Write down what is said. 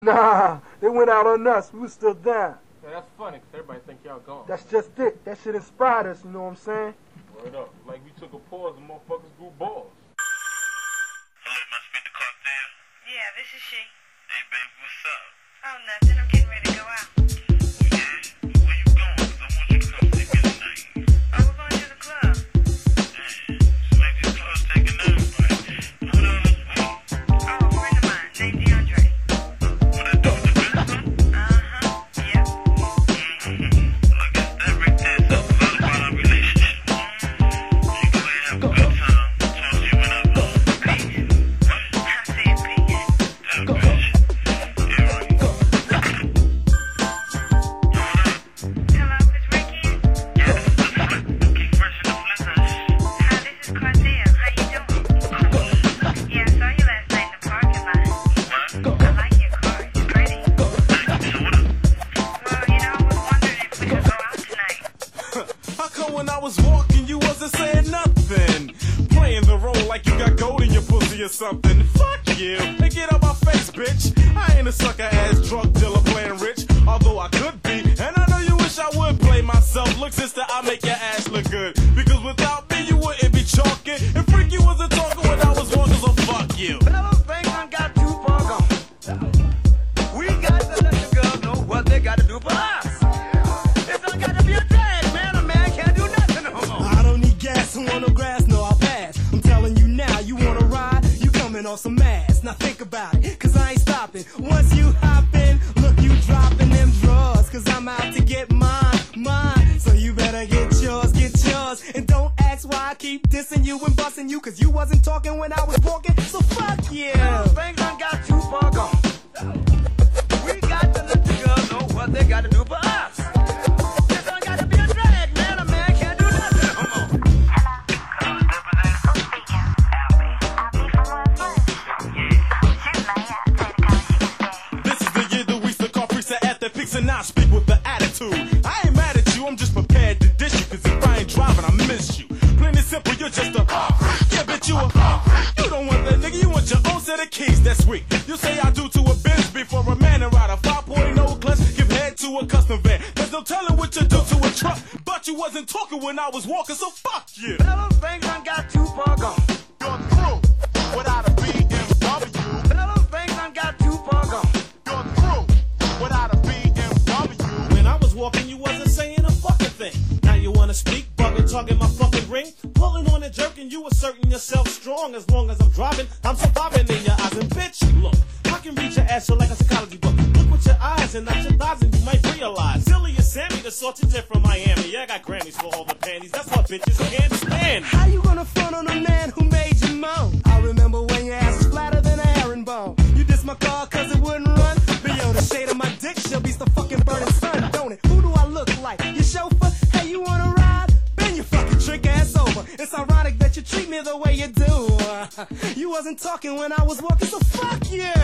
Nah, they went out on us. We was still down. Yeah, that's funny, because everybody think y'all gone. That's just it. That shit inspired us, you know what I'm saying? Word up. Like we took a pause and motherfuckers grew balls. Hello, am I speaking to Cartel? Yeah, this is she. Hey, baby, what's up? Oh, nothing. I'm getting ready to go out. Yeah? Where you going? 'Cause I want you to come see me tonight. Oh, we're going to the club. Damn, it's like this club's taking everybody. Who the hell is we? Oh, a friend of mine named DeAndre. What I do with the business? Uh-huh. Yep. I guess that right there tells a lot about our relationship. You go ahead and have a good time. Talk to you when I go. Peace. I said peace. Tell me, bitch. Yeah, right. Hello, it's Ricky. Yeah, this is the flip. Keep fresh in the blizzard. Hi, this is Cordell. How you doing? Yeah, I saw you last night in the parking lot. What? I like your car. It's pretty. Thank you. So what up? Well, I was wondering if we could go out tonight. How come when I was walking you wasn't saying nothing? Playing the role like you got gold in your pussy or something. Fuck you. Hey, get out my face, bitch. I ain't a sucker ass drug dealer playing rich. Although I could be. And I know you wish I would play myself. Look, sister, I'll make your ass look good. Because without me, you wouldn't be chalking. And Freaky wasn't talking when I was walking, so fuck you. Fellas think I got too far gone. We got to let the girls know what they got to do for us. It's not got to be a drag, man. A man can't do nothing no more. I don't need gas, I want no grass, no, I'll pass. I'm telling you now, you wanna ride, you coming on some ass. Now think about it, cause I ain't stopping. Once you hop in, look, you dropping them drawers. Cause I'm out to get mine. So you better get yours. And don't ask why I keep dissing you and busting you. Cause you wasn't talking when I was walking, so fuck you. Fellas think I got too far gone. We got to let the girls know what they got to do for us. It's not got to be a drag, man. A man can't do nothing no more. This is the year that we still call freaks at the peaks and I speak with the attitude. I ain't mad at you, I'm just prepared to dish you. Cause if I ain't driving, I miss you. Plain and simple, you're just a yeah, bitch, you you don't want that nigga, you want your own set of keys, that's weak. You say I do to a Benz before a man and ride a 5.0 clutch, give head to a custom van. There's no telling what you do to a truck, but you wasn't talking when I was walking, so fuck you. Fellas think I got too far gone. You're through without a BMW. Fellas think I got too far gone. You're through without a BMW. When I was walking, you wasn't saying a fucking thing. Now you wanna speak, bugging, talking my fucking ring, pulling on and jerking, you asserting yourself strong. As long as I'm driving, I'm surviving in your eyes. And bitch, look, I can read your ass so like a psychology book. Look with your eyes and not your thighs, and you might realize Silly as Sammy, the salty jet from Miami. Yeah, I got Grammys for all the panties. That's why bitches can't stand. How you gonna front on a man who made you moan? I remember when your ass was flatter than a herringbone. You dissed my car cause it wouldn't run. But yo, the shade of my dick should be the fucking burning sun, don't it? Who do I look like? Your chauffeur? Hey, you wanna ride? Bend your fucking trick ass over. It's ironic that you treat me the way you do. You wasn't talking when I was walking, so fuck you.